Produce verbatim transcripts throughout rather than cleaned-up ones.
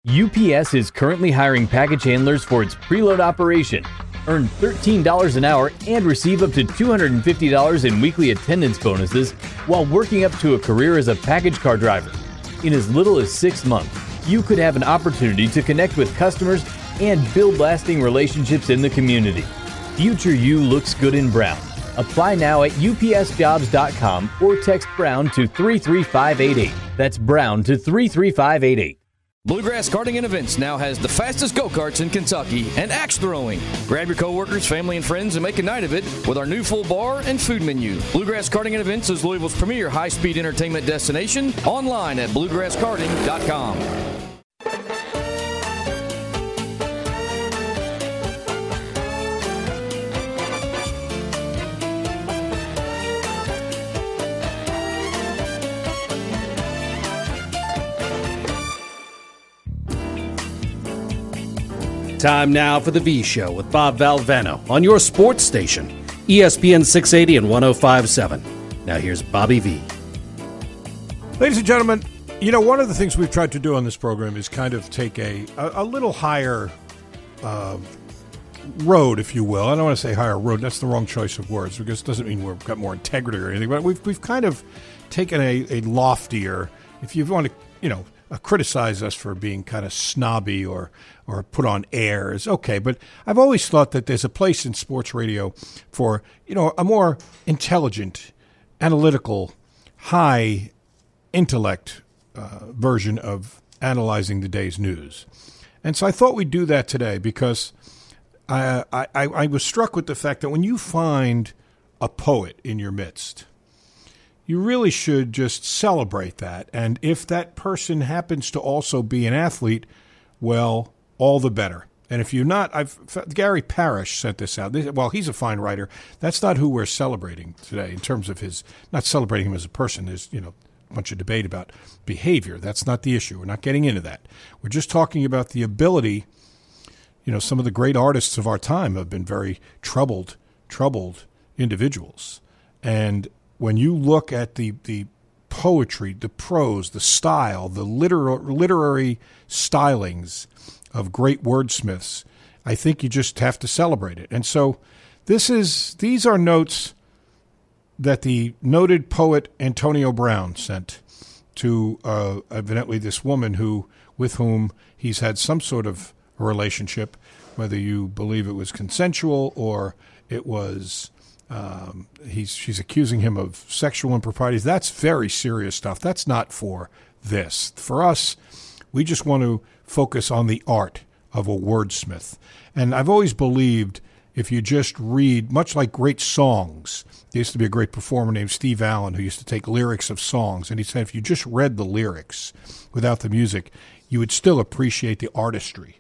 U P S is currently hiring package handlers for its preload operation. Earn thirteen dollars an hour and receive up to two hundred fifty dollars in weekly attendance bonuses while working up to a career as a package car driver. In as little as six months, you could have an opportunity to connect with customers and build lasting relationships in the community. Future you looks good in brown. Apply now at U P S jobs dot com or text Brown to three three five eight eight. That's Brown to three three five eight eight. Bluegrass Karting and Events now has the fastest go-karts in Kentucky and axe throwing. Grab your coworkers, family, and friends and make a night of it with our new full bar and food menu. Bluegrass Karting and Events is Louisville's premier high-speed entertainment destination, online at bluegrass karting dot com. Time now for the V Show with Bob Valvano on your sports station, E S P N six eighty and one oh five point seven. Now here's Bobby V. Ladies and gentlemen, you know, one of the things we've tried to do on this program is kind of take a, a, a little higher uh, road, if you will. I don't want to say higher road. That's the wrong choice of words because it doesn't mean we've got more integrity or anything. But we've, we've kind of taken a, a loftier, if you want to, you know, uh, criticize us for being kind of snobby or or put on airs, okay, but I've always thought that there's a place in sports radio for, you know, a more intelligent, analytical, high intellect uh, version of analyzing the day's news. And so I thought we'd do that today because I, I, I was struck with the fact that when you find a poet in your midst, you really should just celebrate that. And if that person happens to also be an athlete, well, all the better. And if you're not, I've Gary Parrish sent this out. Well, he's a fine writer. That's not who we're celebrating today in terms of his, not celebrating him as a person. There's, you know, a bunch of debate about behavior. That's not the issue. We're not getting into that. We're just talking about the ability, you know, some of the great artists of our time have been very troubled, troubled individuals. And when you look at the, the poetry, the prose, the style, the liter- literary stylings of great wordsmiths, I think you just have to celebrate it. And so this is these are notes that the noted poet Antonio Brown sent to uh, evidently this woman who with whom he's had some sort of a relationship, whether you believe it was consensual or it was um, he's she's accusing him of sexual improprieties. That's very serious stuff. That's not for this. For us, we just want to focus on the art of a wordsmith. And I've always believed if you just read, much like great songs, there used to be a great performer named Steve Allen who used to take lyrics of songs, and he said if you just read the lyrics without the music, you would still appreciate the artistry.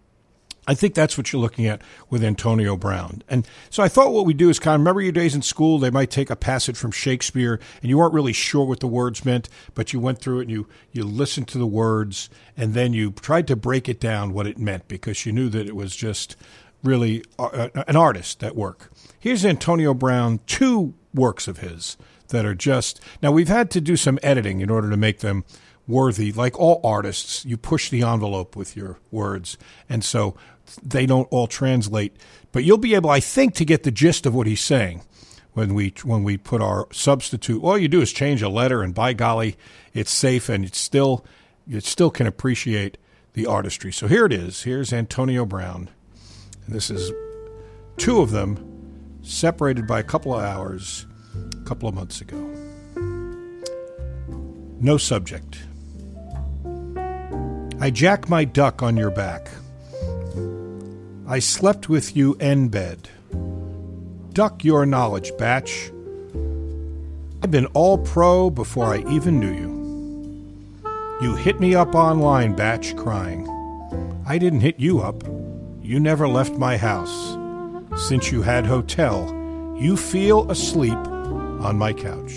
I think that's what you're looking at with Antonio Brown. And so I thought what we do is kind of remember your days in school. They might take a passage from Shakespeare, and you weren't really sure what the words meant, but you went through it and you, you listened to the words, and then you tried to break it down what it meant because you knew that it was just really uh, an artist at work. Here's Antonio Brown, two works of his that are just – now we've had to do some editing in order to make them worthy. Like all artists, you push the envelope with your words, and so – they don't all translate, but you'll be able, I think, to get the gist of what he's saying when we when we put our substitute. All you do is change a letter, and by golly, it's safe, and it's still you still can appreciate the artistry. So here it is. Here's Antonio Brown, and this is two of them separated by a couple of hours, a couple of months ago. No subject. I jack my duck on your back. I slept with you en bed. Duck your knowledge, Batch. I've been all pro before I even knew you. You hit me up online, Batch, crying. I didn't hit you up. You never left my house. Since you had hotel, you feel asleep on my couch.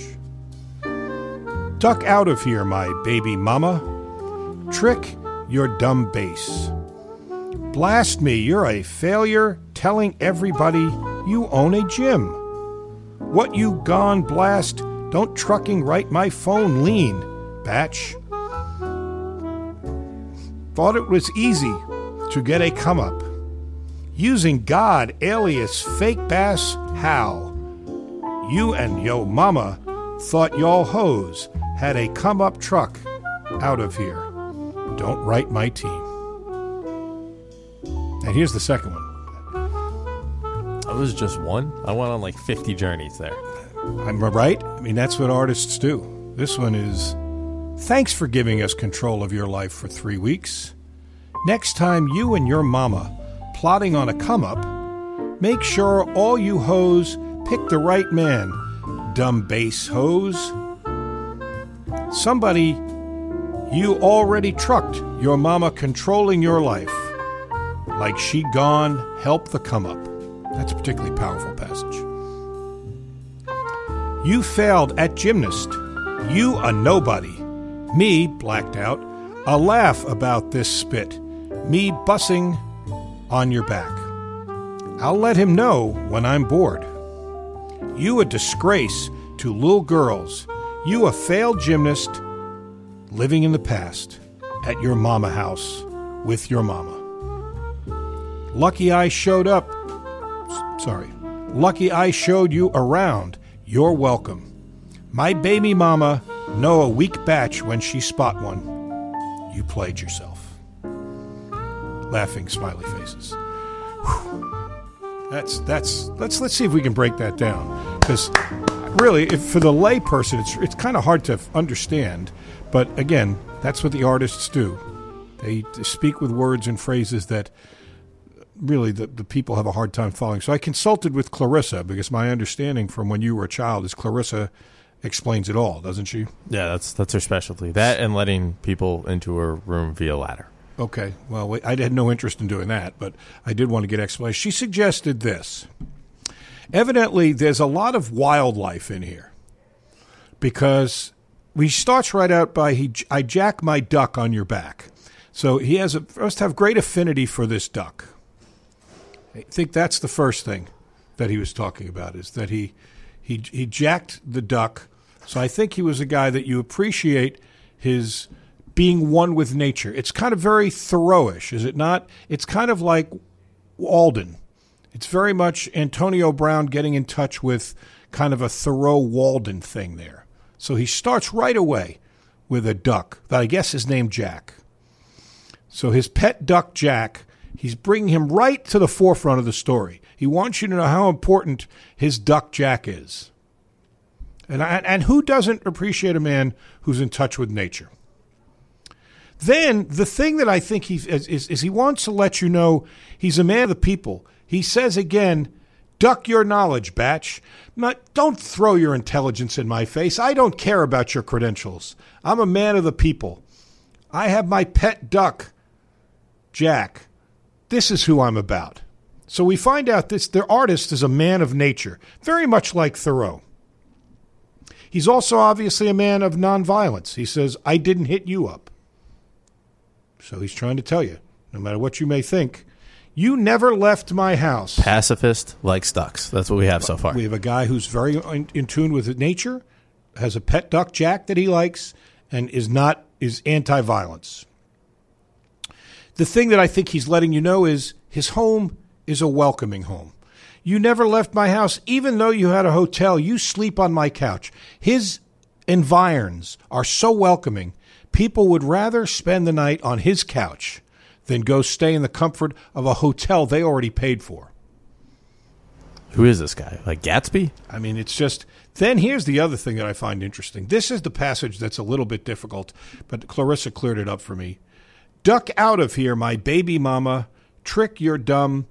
Duck out of here, my baby mama. Trick your dumb bass. Blast me, you're a failure, telling everybody you own a gym. What you gone blast, don't trucking right my phone lean, Batch. thought it was easy to get a come-up. Using God alias Fake Bass Hal. You and yo mama thought y'all hoes had a come-up truck out of here. Don't write my team. And here's the second one. That was just one? I went on like fifty journeys there. I'm right? I mean, that's what artists do. This one is, thanks for giving us control of your life for three weeks. Next time you and your mama plotting on a come-up, make sure all you hoes pick the right man, dumb bass hoes. Somebody, you already trucked your mama controlling your life. Like she gone help the come-up. That's a particularly powerful passage. You failed at gymnast. You a nobody. Me, blacked out, a laugh about this spit. Me bussing on your back. I'll let him know when I'm bored. You a disgrace to little girls. You a failed gymnast living in the past at your mama house with your mama. Lucky I showed up. Sorry. Lucky I showed you around. You're welcome. My baby mama know a weak batch when she spot one. You played yourself. Laughing smiley faces. Whew. That's that's let's let's see if we can break that down, because really, if for the lay person, it's it's kind of hard to understand. But again, that's what the artists do. They speak with words and phrases that really the, the people have a hard time following. So I consulted with Clarissa, because my understanding from when you were a child is Clarissa explains it all, doesn't she? Yeah, that's that's her specialty. That and letting people into her room via ladder. Okay, well, I had no interest in doing that, but I did want to get explanation. She suggested this. Evidently, there's a lot of wildlife in here, because he starts right out by, he, I jack my duck on your back. So he has a, must have great affinity for this duck. I think that's the first thing that he was talking about, is that he he he jacked the duck. So I think he was a guy that you appreciate his being one with nature. It's kind of very Thoreau-ish, is it not? It's kind of like Walden. It's very much Antonio Brown getting in touch with kind of a Thoreau-Walden thing there. So he starts right away with a duck that I guess is named Jack. So his pet duck, Jack, he's bringing him right to the forefront of the story. He wants you to know how important his duck, Jack, is. And, I, and who doesn't appreciate a man who's in touch with nature? Then the thing that I think he is, is, is he wants to let you know he's a man of the people. He says again, duck your knowledge, Batch. Not, don't throw your intelligence in my face. I don't care about your credentials. I'm a man of the people. I have my pet duck, Jack. This is who I'm about. So we find out this the artist is a man of nature, very much like Thoreau. He's also obviously a man of nonviolence. He says, I didn't hit you up. So he's trying to tell you, no matter what you may think, you never left my house. Pacifist likes ducks. That's what we have so far. We have a guy who's very in, in tune with nature, has a pet duck, Jack, that he likes, and is not is anti-violence. The thing that I think he's letting you know is his home is a welcoming home. You never left my house, even though you had a hotel. You sleep on my couch. His environs are so welcoming. People would rather spend the night on his couch than go stay in the comfort of a hotel they already paid for. Who is this guy? Like Gatsby? I mean, it's just... Then here's the other thing that I find interesting. This is the passage that's a little bit difficult, but Clarissa cleared it up for me. Duck out of here, my baby mama. Trick your dumb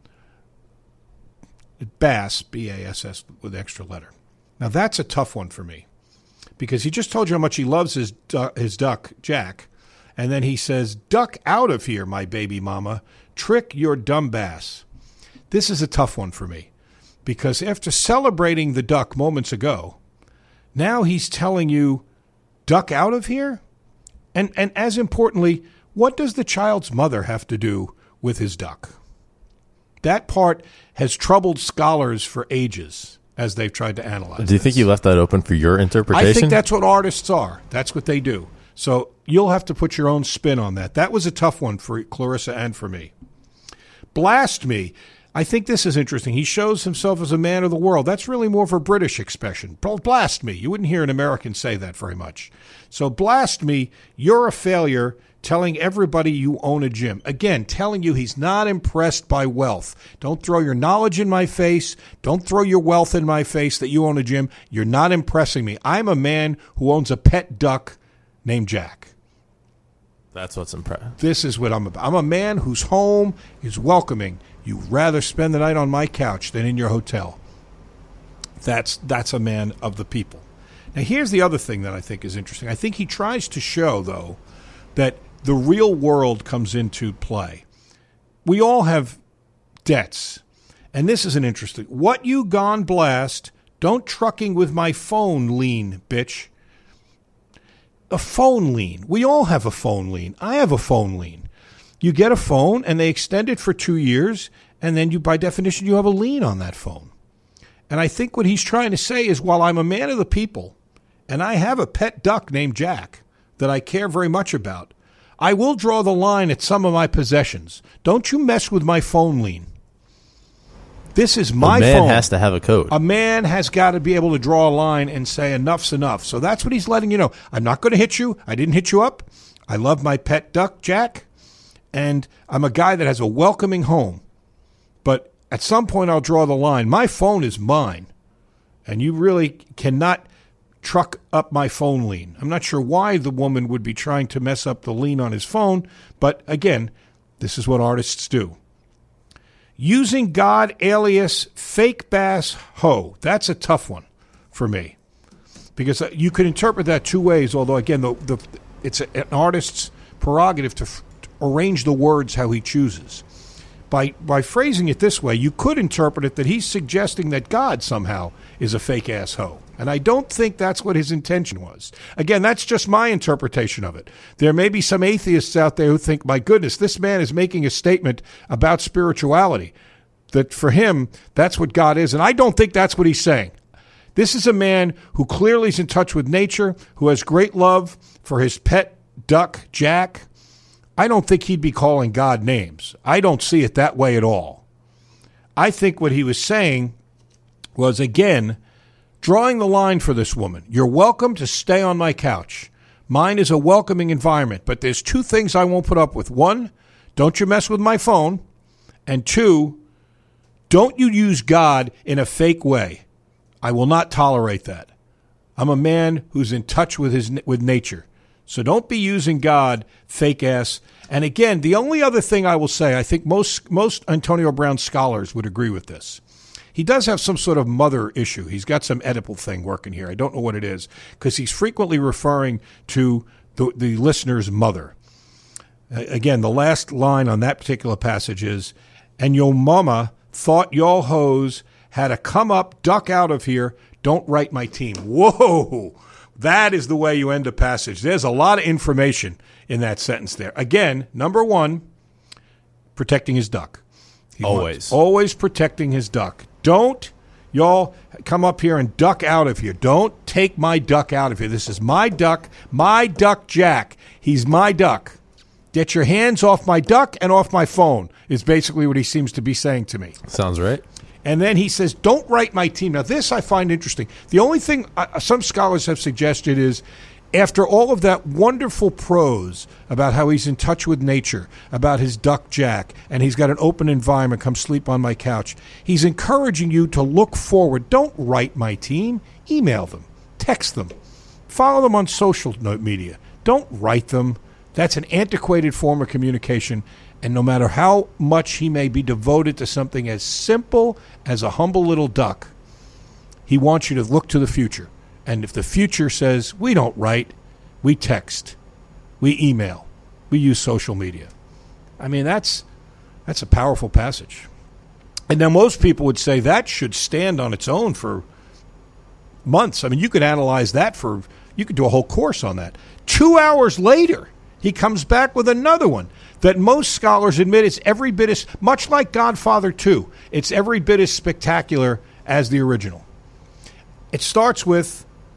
bass, B A S S with extra letter. Now, that's a tough one for me, because he just told you how much he loves his du- his duck, Jack, and then he says, duck out of here, my baby mama. Trick your dumb bass. This is a tough one for me, because after celebrating the duck moments ago, now he's telling you, duck out of here? And and as importantly, what does the child's mother have to do with his duck? That part has troubled scholars for ages as they've tried to analyze Do you this. think you left that open for your interpretation? I think that's what artists are. That's what they do. So you'll have to put your own spin on that. That was a tough one for Clarissa and for me. Blast me. I think this is interesting. He shows himself as a man of the world. That's really more of a British expression. Blast me. You wouldn't hear an American say that very much. So blast me, you're a failure, telling everybody you own a gym. Again, telling you he's not impressed by wealth. Don't throw your knowledge in my face. Don't throw your wealth in my face that you own a gym. You're not impressing me. I'm a man who owns a pet duck named Jack. That's what's impressive. This is what I'm about. I'm a man whose home is welcoming. You'd rather spend the night on my couch than in your hotel. That's that's a man of the people. Now, here's the other thing that I think is interesting. I think he tries to show, though, that the real world comes into play. We all have debts. And this is an interesting. What you gone blast, don't trucking with my phone lien, bitch. A phone lien. We all have a phone lien. I have a phone lien. You get a phone, and they extend it for two years, and then you, by definition, you have a lien on that phone. And I think what he's trying to say is, while I'm a man of the people, and I have a pet duck named Jack that I care very much about, I will draw the line at some of my possessions. Don't you mess with my phone lien. This is my phone. A man phone. has to have a code. A man has got to be able to draw a line and say enough's enough. So that's what he's letting you know. I'm not going to hit you. I didn't hit you up. I love my pet duck, Jack. And I'm a guy that has a welcoming home. But at some point I'll draw the line. My phone is mine. And you really cannot truck up my phone lien. I'm not sure why the woman would be trying to mess up the lien on his phone. But again, this is what artists do. Using God alias fake bass ho. That's a tough one for me. Because you could interpret that two ways, although, again, the, the, it's a, an artist's prerogative to, f- to arrange the words how he chooses. By, by phrasing it this way, you could interpret it that he's suggesting that God somehow is a fake-ass ho. And I don't think that's what his intention was. Again, that's just my interpretation of it. There may be some atheists out there who think, my goodness, this man is making a statement about spirituality, that for him, that's what God is. And I don't think that's what he's saying. This is a man who clearly is in touch with nature, who has great love for his pet duck, Jack. I don't think he'd be calling God names. I don't see it that way at all. I think what he was saying was, again, drawing the line for this woman. You're welcome to stay on my couch. Mine is a welcoming environment, but there's two things I won't put up with. One, don't you mess with my phone. And two, don't you use God in a fake way. I will not tolerate that. I'm a man who's in touch with his with nature. So don't be using God fake ass. And again, the only other thing I will say, I think most most Antonio Brown scholars would agree with this. He does have some sort of mother issue. He's got some Oedipal thing working here. I don't know what it is, because he's frequently referring to the, the listener's mother. Uh, again, the last line on that particular passage is, and your mama thought y'all hoes had to come up, duck out of here, don't write my team. Whoa! That is the way you end a passage. There's a lot of information in that sentence there. Again, number one, protecting his duck. He always. Always protecting his duck. Don't y'all come up here and duck out of here. Don't take my duck out of here. This is my duck, my duck Jack. He's my duck. Get your hands off my duck and off my phone is basically what he seems to be saying to me. Sounds right. And then he says, don't write my team. Now, this I find interesting. The only thing uh, some scholars have suggested is, after all of that wonderful prose about how he's in touch with nature, about his duck Jack, and he's got an open environment, come sleep on my couch, he's encouraging you to look forward. Don't write my team. Email them. Text them. Follow them on social media. Don't write them. That's an antiquated form of communication. And no matter how much he may be devoted to something as simple as a humble little duck, he wants you to look to the future. And if the future says, we don't write, we text, we email, we use social media. I mean, that's that's a powerful passage. And now most people would say that should stand on its own for months. I mean, you could analyze that for, you could do a whole course on that. Two hours later, he comes back with another one that most scholars admit is every bit as, much like Godfather two, it's every bit as spectacular as the original. It starts with,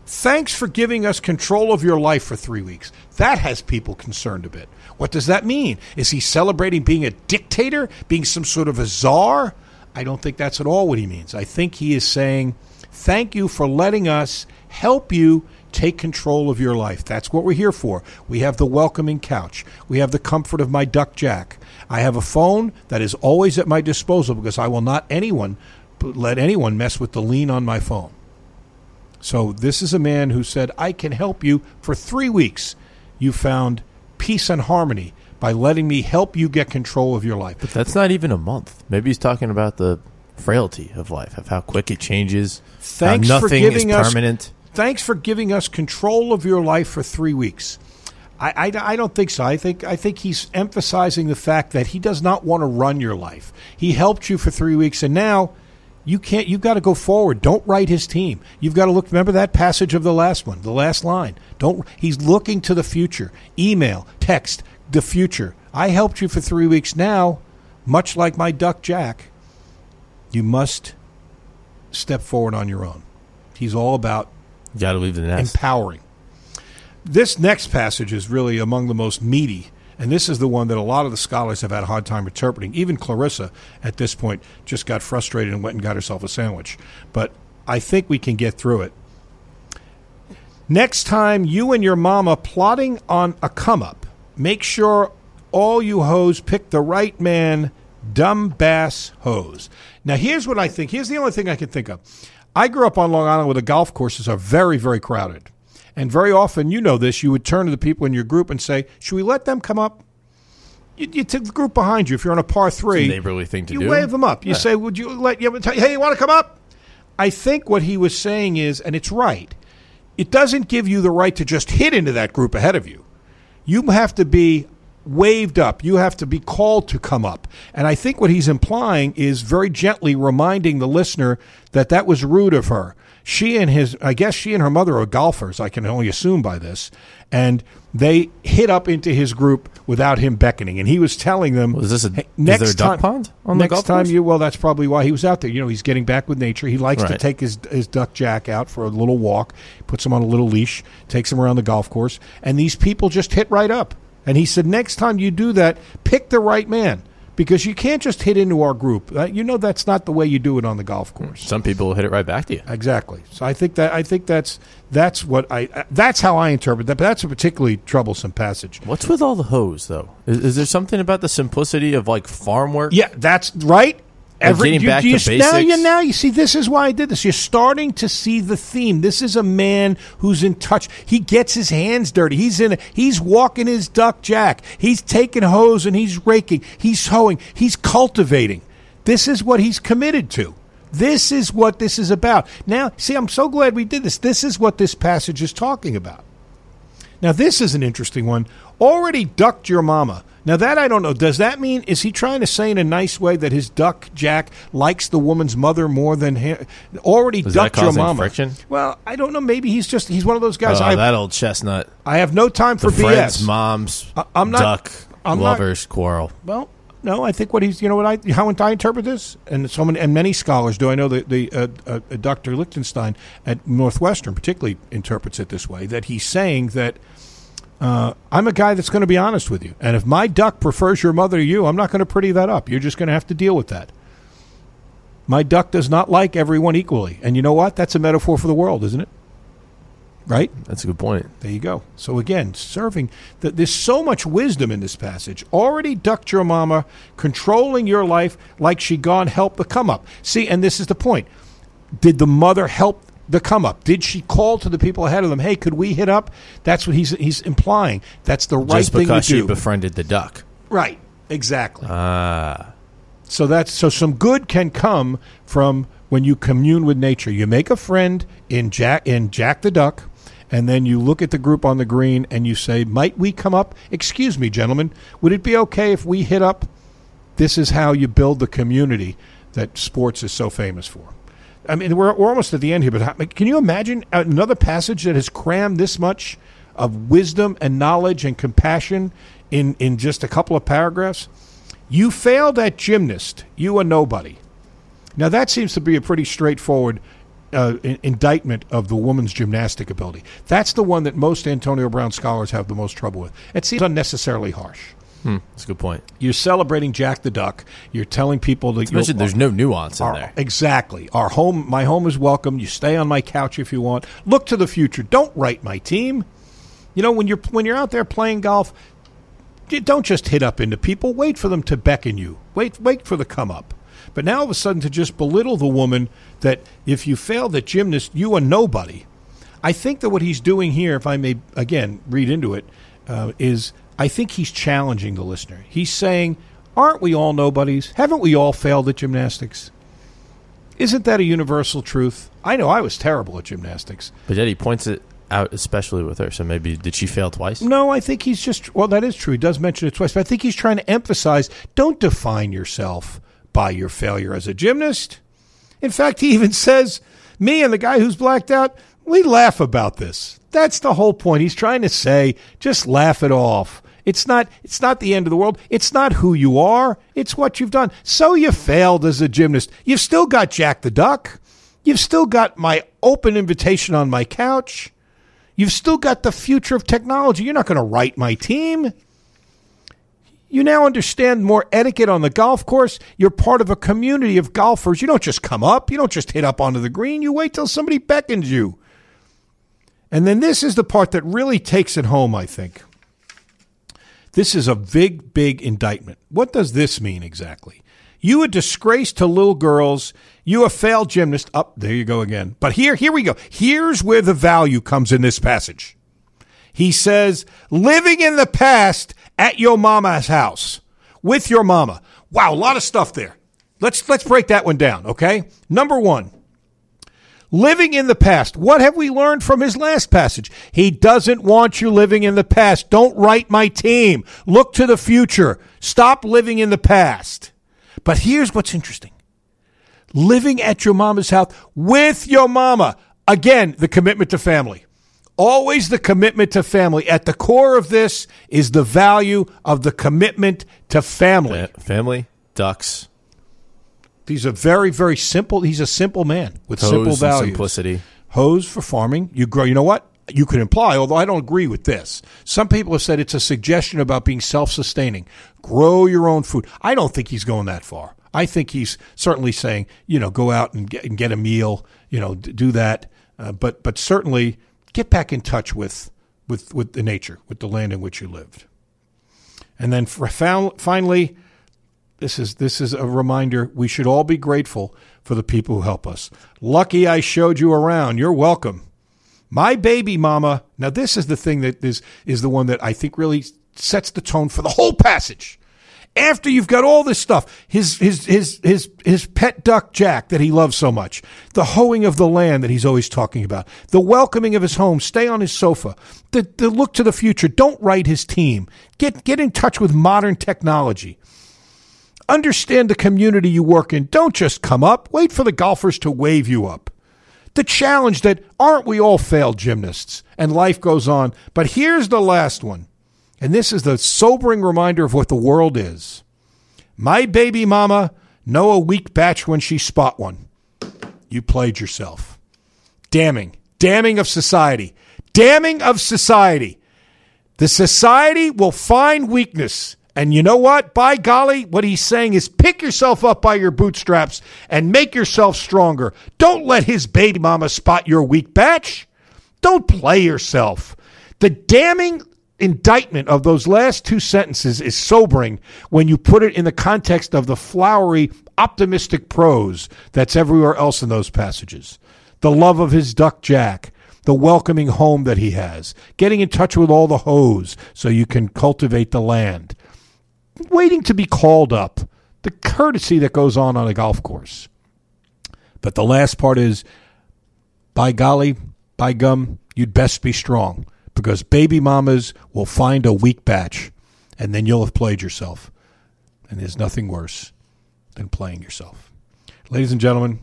Thanks for giving us control of your life for three weeks. That has people concerned a bit. What does that mean? Is he celebrating being a dictator, being some sort of a czar? I don't think that's at all what he means. I think he is saying, thank you for letting us help you take control of your life. That's what we're here for. We have the welcoming couch. We have the comfort of my duck jack. I have a phone that is always at my disposal because I will not anyone let anyone mess with the lean on my phone. So this is a man who said, I can help you for three weeks. You found peace and harmony by letting me help you get control of your life. But that's not even a month. Maybe he's talking about the frailty of life, of how quick it changes. Thanks how for nothing giving is us permanent. Thanks for giving us control of your life for three weeks. I, I, I don't think so. I think I think he's emphasizing the fact that he does not want to run your life. He helped you for three weeks, and now you can't. You've got to go forward. Don't write his team. You've got to look. Remember that passage of the last one, the last line. Don't. He's looking to the future. Email, text, the future. I helped you for three weeks. Now, much like my duck Jack, you must step forward on your own. He's all about You got to leave the nest. empowering. This next passage is really among the most meaty, and this is the one that a lot of the scholars have had a hard time interpreting. Even Clarissa, at this point, just got frustrated and went and got herself a sandwich. But I think we can get through it. Next time you and your mama plotting on a come-up, make sure all you hoes pick the right man, dumb bass hose. Now, here's what I think. Here's the only thing I can think of. I grew up on Long Island where the golf courses are very, very crowded. And very often, you know this, you would turn to the people in your group and say, should we let them come up? You, you take the group behind you. If you're on a par three, It's a neighborly thing to you do. wave them up. You Yeah. say, would you let you hey, you want to come up? I think what he was saying is, and it's right, it doesn't give you the right to just hit into that group ahead of you. You have to be waved up. You have to be called to come up. And I think what he's implying is very gently reminding the listener that that was rude of her. She and his, I guess she and her mother are golfers, I can only assume by this, and they hit up into his group without him beckoning. And he was telling them, Was this a, hey, is next there a duck time, pond on the next golf time course? you, well, that's probably why he was out there. You know, he's getting back with nature. He likes to Right. take his his duck Jack out for a little walk, puts him on a little leash, takes him around the golf course, and these people just hit right up. And he said, next time you do that, pick the right man, because you can't just hit into our group. Uh, you know that's not the way you do it on the golf course. Some people will hit it right back to you. Exactly. So I think that I think that's that's what I uh, that's how I interpret that. But that's a particularly troublesome passage. What's with all the hose, though? Is, is there something about the simplicity of, like, farm work? Yeah, that's right. Every, getting you, back you, to now basics. you now you see this is why I did this. You're starting to see the theme. This is a man who's in touch. He gets his hands dirty. He's in. He's walking his duck Jack. He's taking hose and he's raking. He's hoeing. He's cultivating. This is what he's committed to. This is what this is about. Now, see, I'm so glad we did this. This is what this passage is talking about. Now, this is an interesting one. Already ducked your mama. Now, that I don't know. Does that mean, is he trying to say in a nice way that his duck Jack likes the woman's mother more than him? Already Is that ducked your causing mama. friction? Well, I don't know. Maybe he's just, he's one of those guys. Oh, I, that old chestnut. I have no time for The B S. friends, moms, I- I'm not- duck, I'm not- lovers quarrel. Well, no, I think what he's, you know what I, how I interpret this, and so many, and many scholars do. I know that the uh, uh, Doctor Lichtenstein at Northwestern particularly interprets it this way, that he's saying that uh, I'm a guy that's going to be honest with you, and if my duck prefers your mother to you, I'm not going to pretty that up. You're just going to have to deal with that. My duck does not like everyone equally, and you know what? That's a metaphor for the world, isn't it? Right? That's a good point. There you go. So again, serving, the, there's so much wisdom in this passage. Already ducked your mama, controlling your life like she gone help the come up. See, and this is the point. Did the mother help the come up? Did she call to the people ahead of them, hey, could we hit up? That's what he's he's implying. That's the right Just thing to because she do. befriended the duck. Right. Exactly. Ah. So that's so some good can come from when you commune with nature. You make a friend in Jack in Jack the Duck, and then you look at the group on the green and you say, might we come up? Excuse me, gentlemen, would it be okay if we hit up? This is how you build the community that sports is so famous for. I mean, we're, we're almost at the end here, but how, can you imagine another passage that has crammed this much of wisdom and knowledge and compassion in, in just a couple of paragraphs? You failed at gymnast. You a nobody. Now, that seems to be a pretty straightforward uh, in- indictment of the woman's gymnastic ability. That's the one that most Antonio Brown scholars have the most trouble with. It seems unnecessarily harsh. Hmm, that's a good point. You're celebrating Jack the Duck. You're telling people that you there's no nuance in our, there. Exactly. Our home, my home is welcome. You stay on my couch if you want. Look to the future. Don't write my team. You know, when you're when you're out there playing golf, you don't just hit up into people. Wait for them to beckon you. Wait, wait for the come up. But now all of a sudden to just belittle the woman that if you failed at gymnast, you are nobody. I think that what he's doing here, if I may again read into it, uh, is. I think he's challenging the listener. He's saying, aren't we all nobodies? Haven't we all failed at gymnastics? Isn't that a universal truth? I know I was terrible at gymnastics. But yet he points it out especially with her. So maybe, did she fail twice? No, I think he's just, well, that is true. He does mention it twice. But I think he's trying to emphasize, don't define yourself by your failure as a gymnast. In fact, he even says, me and the guy who's blacked out, we laugh about this. That's the whole point. He's trying to say, just laugh it off. It's not it's not the end of the world. It's not who you are. It's what you've done. So you failed as a gymnast. You've still got Jack the Duck. You've still got my open invitation on my couch. You've still got the future of technology. You're not going to write my team. You now understand more etiquette on the golf course. You're part of a community of golfers. You don't just come up. You don't just hit up onto the green. You wait till somebody beckons you. And then this is the part that really takes it home, I think. This is a big, big indictment. What does this mean exactly? You a disgrace to little girls. You a failed gymnast. Up, oh, there you go again. But here, here we go. Here's where the value comes in this passage. He says, living in the past at your mama's house with your mama. Wow, a lot of stuff there. Let's let's break that one down, okay? Number one. Living in the past. What have we learned from his last passage? He doesn't want you living in the past. Don't write my team. Look to the future. Stop living in the past. But here's what's interesting. Living at your mama's house with your mama. Again, the commitment to family. Always the commitment to family. At the core of this is the value of the commitment to family. Fa- family, ducks. He's a very, very simple, he's a simple man with Hose simple and values. simplicity. Hose for farming. You grow, you know what? You could imply, although I don't agree with this. Some people have said it's a suggestion about being self-sustaining. Grow your own food. I don't think he's going that far. I think he's certainly saying, you know, go out and get, and get a meal, you know, do that. Uh, but but certainly get back in touch with, with, with the nature, with the land in which you lived. And then for, finally, This is this is a reminder we should all be grateful for the people who help us. Lucky I showed you around. You're welcome. My baby mama. Now this is the thing that is is the one that I think really sets the tone for the whole passage. After you've got all this stuff, his his his his his pet duck Jack that he loves so much, the hoeing of the land that he's always talking about, the welcoming of his home, stay on his sofa, the the look to the future, don't write his team. Get get in touch with modern technology. Understand the community you work in. Don't just come up. Wait for the golfers to wave you up. The challenge that aren't we all failed gymnasts and life goes on. But here's the last one. And this is the sobering reminder of what the world is. My baby mama know a weak batch when she spot one. You played yourself. Damning. Damning of society. Damning of society. The society will find weakness. And you know what? By golly, what he's saying is pick yourself up by your bootstraps and make yourself stronger. Don't let his baby mama spot your weak batch. Don't play yourself. The damning indictment of those last two sentences is sobering when you put it in the context of the flowery, optimistic prose that's everywhere else in those passages. The love of his duck Jack. The welcoming home that he has. Getting in touch with all the hoes so you can cultivate the land. Waiting to be called up, the courtesy that goes on on a golf course. But the last part is, by golly, by gum, you'd best be strong, because baby mamas will find a weak batch, and then you'll have played yourself. And there's nothing worse than playing yourself. Ladies and gentlemen,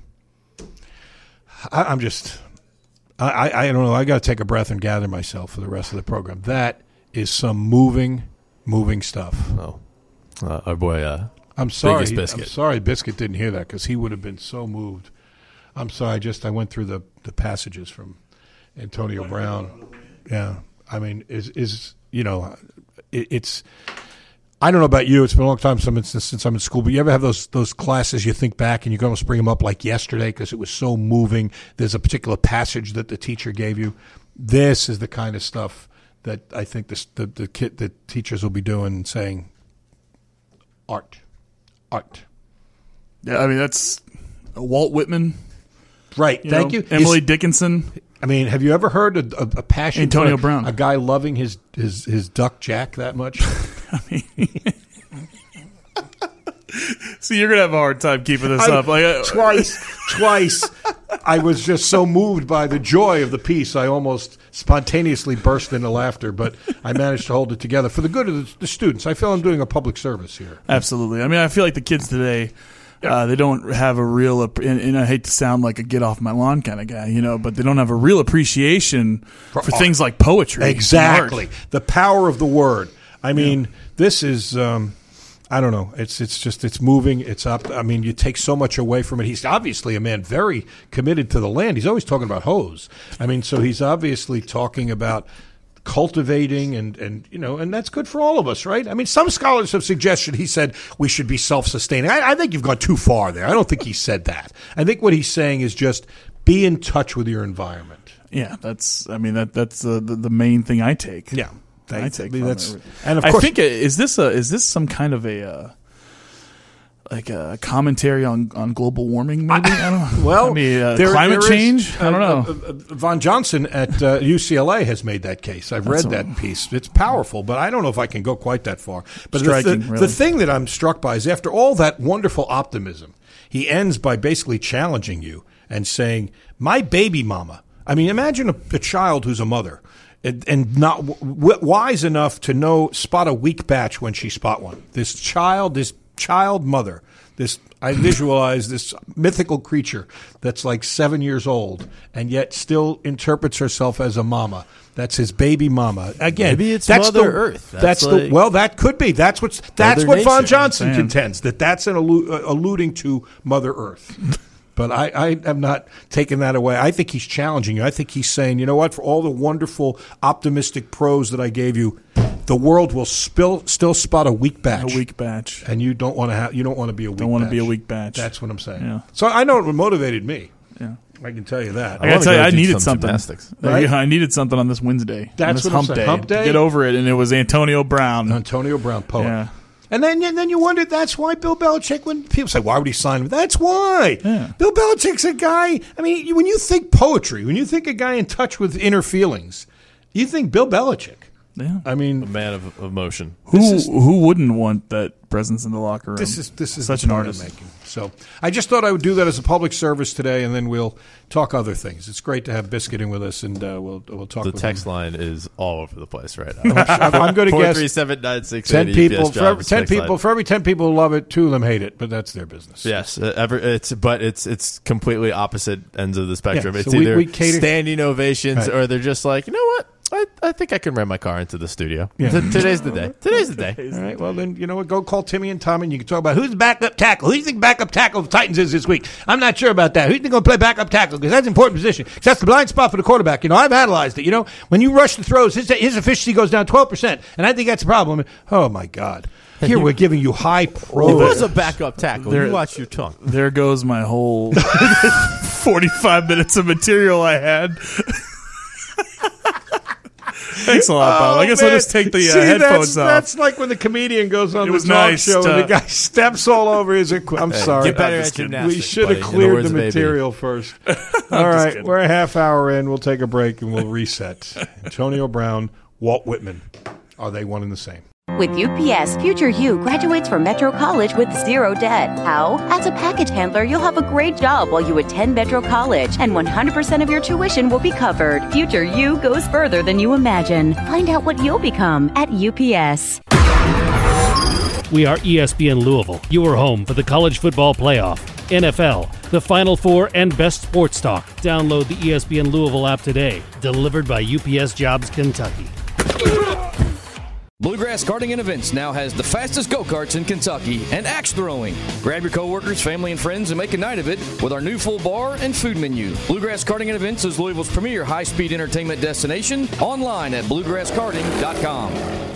I, I'm just, I, I don't know, I got to take a breath and gather myself for the rest of the program. That is some moving, moving stuff. Oh. Uh, our boy, uh, I'm sorry. Biggest Biscuit. I'm sorry, Biscuit didn't hear that because he would have been so moved. I'm sorry. I just I went through the, the passages from Antonio Brown. Yeah, I mean, is is you know, it, it's. I don't know about you. It's been a long time since, since I'm in school, but you ever have those those classes you think back and you can almost bring them up like yesterday because it was so moving. There's a particular passage that the teacher gave you. This is the kind of stuff that I think the the the, kid, the teachers will be doing and saying, art, art. Yeah, I mean that's Walt Whitman. Right. You Thank know, you. Emily Is, Dickinson. I mean, have you ever heard a, a, a passion Antonio for a, Brown. a guy loving his, his, his duck Jack that much? I mean, see, you're gonna have a hard time keeping this I, up. Like uh, twice, twice, I was just so moved by the joy of the piece, I almost spontaneously burst into laughter. But I managed to hold it together for the good of the, the students. I feel I'm doing a public service here. Absolutely. I mean, I feel like the kids today. Uh, they don't have a real, and, and I hate to sound like a get off my lawn kind of guy, you know, but they don't have a real appreciation for, for things like poetry. Exactly. The power of the word. I mean, yeah. this is, um, I don't know. It's it's just, it's moving. It's up. I mean, you take so much away from it. He's obviously a man very committed to the land. He's always talking about hose. I mean, so he's obviously talking about cultivating and, and you know, and that's good for all of us, right? I mean, some scholars have suggested, he said, we should be self-sustaining. I, I think you've gone too far there. I don't think he said that. I think what he's saying is just be in touch with your environment. Yeah, that's, I mean, that that's uh, the, the main thing I take. Yeah. I take I mean, that's, it. and of course, I think, uh, is this a, is this some kind of a, uh, like a commentary on, on global warming, maybe? I, I don't know. Well, I mean, uh, there, climate there change? Is, I don't know. Uh, uh, uh, Von Johnson at uh, U C L A has made that case. I've That's read that piece. It's powerful, but I don't know if I can go quite that far. But Striking, the, the, really. the thing that I'm struck by is after all that wonderful optimism, he ends by basically challenging you and saying, my baby mama. I mean, imagine a, a child who's a mother. And, and not w- wise enough to know spot a weak batch when she spot one. This child, this child mother, this I visualize this mythical creature that's like seven years old and yet still interprets herself as a mama. That's his baby mama. Again, maybe it's that's Mother the, Earth. That's, that's like the well, that could be. That's what's that's Mother what Von Nature. Johnson Man. contends, that that's an allu- uh, alluding to Mother Earth. But I, I have not taken that away. I think he's challenging you. I think he's saying, you know what, for all the wonderful, optimistic prose that I gave you, the world will spill, still spot a weak batch. A weak batch. And you don't want to have. You don't want to be a weak. Don't want to batch. be a weak batch. That's what I'm saying. Yeah. So I know what motivated me. Yeah. I can tell you that. I gotta wanna tell you, go I do needed some something. gymnastics. Right? I needed something on this Wednesday. That's on this what I'm hump saying. day. Hump day? To get over it, and it was Antonio Brown. Antonio Brown, poet. Yeah. And then, and then you wondered, that's why Bill Belichick, when people say, why would he sign him? That's why. Yeah. Bill Belichick's a guy, I mean, you- when you think poetry, when you think a guy in touch with inner feelings, you think Bill Belichick. Yeah. I A mean, man of emotion. Who is- who wouldn't want that presence in the locker room? this is this is such the an point I'm artist. making. So I just thought I would do that as a public service today, and then we'll talk other things. It's great to have Biscuit in with us, and uh, we'll we'll talk. The with text him. line is all over the place right now. I'm, I'm going to Four guess three seven nine six ten eight people. E P S For every, jobs, ten text people line. for every ten people who love it, two of them hate it, but that's their business. Yes, uh, ever, it's but it's it's completely opposite ends of the spectrum. Yeah, it's so we- either we cater- standing ovations Right. or they're just like, you know what? I, I think I can rent my car into the studio. Yeah. T- today's the day. Today's the day. All right. Well, then you know what? Go call Timmy and Tom, and you can talk about who's the backup tackle. Who do you think backup tackle of the Titans is this week? I'm not sure about that. Who's going to play backup tackle? Because that's an important position. 'Cause that's the blind spot for the quarterback. You know, I've analyzed it. You know, when you rush the throws, his, his efficiency goes down twelve percent, and I think that's a problem. Oh my God! Here we're giving you high pro. It was a backup tackle. There- you watch your tongue. There goes my whole forty-five minutes of material I had. Thanks a lot, Bob. I guess I'll just take the uh, See, headphones that's, off. That's like when the comedian goes on It the was talk nice show and to- the guy steps all over his equipment. I'm sorry. Get better I'm at just kidding. gymnastics. We should buddy, have in the cleared words the of A B. material first. All right, kidding. we're a half hour in. We'll take a break and we'll reset. Antonio Brown, Walt Whitman. Are they one and the same? With U P S, future you graduates from Metro College with zero debt. How? As a package handler, you'll have a great job while you attend Metro College, and one hundred percent of your tuition will be covered. Future you goes further than you imagine. Find out what you'll become at U P S. We are E S P N Louisville, your home for the college football playoff, N F L, the Final Four, and best sports talk. Download the E S P N Louisville app today. Delivered by U P S Jobs Kentucky. Bluegrass Karting and Events now has the fastest go-karts in Kentucky and axe throwing. Grab your coworkers, family, and friends and make a night of it with our new full bar and food menu. Bluegrass Karting and Events is Louisville's premier high-speed entertainment destination, online at bluegrass karting dot com.